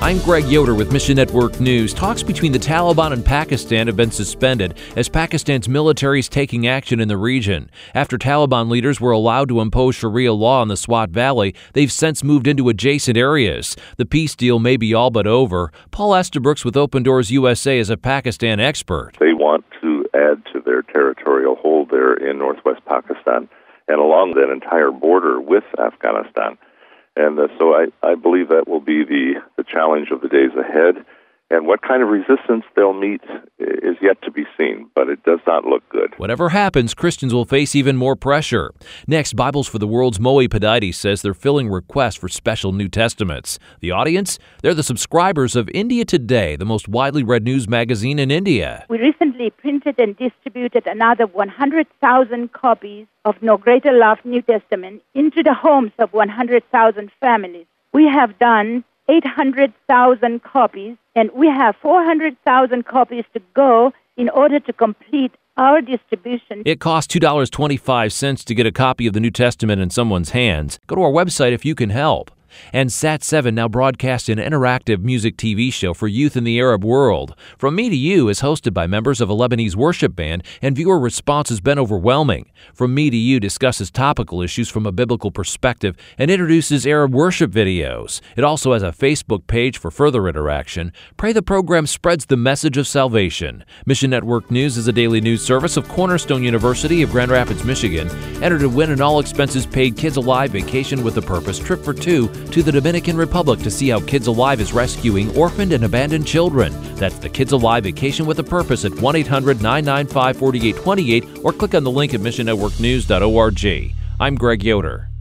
I'm Greg Yoder with Mission Network News. Talks between the Taliban and Pakistan have been suspended as Pakistan's military is taking action in the region. After Taliban leaders were allowed to impose Sharia law in the Swat Valley, they've since moved into adjacent areas. The peace deal may be all but over. Paul Estabrooks with Open Doors USA is a Pakistan expert. They want to add to their territorial hold there in northwest Pakistan and along that entire border with Afghanistan. And so I believe that will be the challenge of the days ahead. And what kind of resistance they'll meet is yet to be seen, but it does not look good. Whatever happens, Christians will face even more pressure. Next, Bibles for the World's Moe Padides says they're filling requests for special New Testaments. The audience? They're the subscribers of India Today, the most widely read news magazine in India. We recently printed and distributed another 100,000 copies of No Greater Love New Testament into the homes of 100,000 families. We have done 800,000 copies, and we have 400,000 copies to go in order to complete our distribution. It costs $2.25 to get a copy of the New Testament in someone's hands. Go to our website if you can help. And Sat7 now broadcasts an interactive music TV show for youth in the Arab world. From Me to You is hosted by members of a Lebanese worship band, and viewer response has been overwhelming. From Me to You discusses topical issues from a biblical perspective and introduces Arab worship videos. It also has a Facebook page for further interaction. Pray the program spreads the message of salvation. Mission Network News is a daily news service of Cornerstone University of Grand Rapids, Michigan. Enter to win an all-expenses-paid Kids Alive Vacation with a Purpose trip for two to the Dominican Republic to see how Kids Alive is rescuing orphaned and abandoned children. That's the Kids Alive Vacation with a Purpose at 1-800-995-4828 or click on the link at missionnetworknews.org. I'm Greg Yoder.